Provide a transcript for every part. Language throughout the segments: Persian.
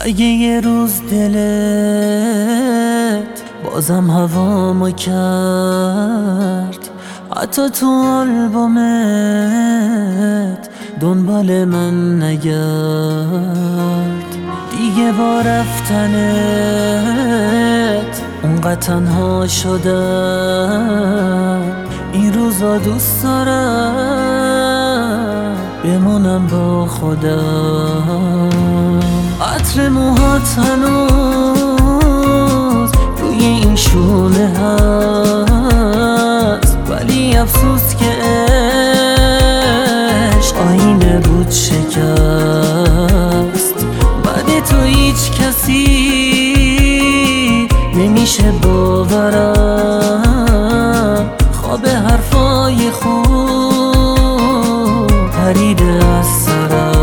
اگه یه روز دلت بازم هوامو کرد، حتی تو آلبومت دنبال من نگرد. دیگه با رفتنت اونقدر تنها شدم، این روزا دوست دارم بمونم با خودم. عطر موهات هنوز روی این شونه هست، ولی افسوس که عشق آینه بود شکست. بعد تو هیچ کسی نمیشه باورم، خواب حرفای خوب پریده از سرم.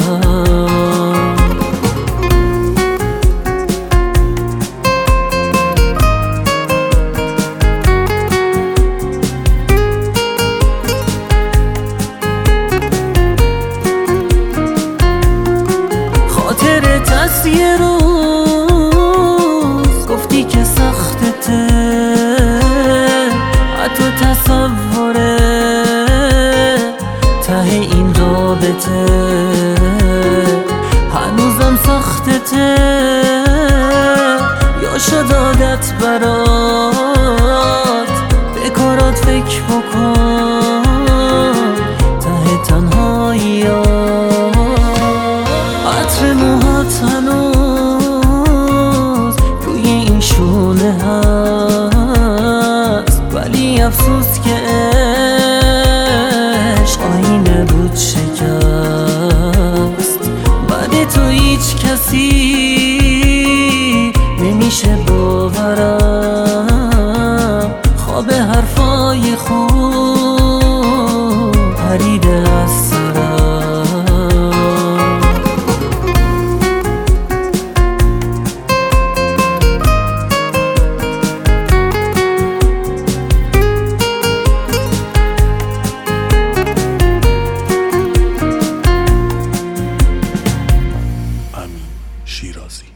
خاطرت از یه روز گفتی که سختته، حتی تصوره ته این رابطه هنوزم سختته، یا شد عادت برات به کارات فکر بکن ته تنهایی ها. عطر موهات هنوز روی این شونه هست، ولی افسوس که عشق آینه بود شکست. بعد تو هیچ کسی نمیشه باورم، خواب حرفای خوب پریده از سرم. امین شیرازی.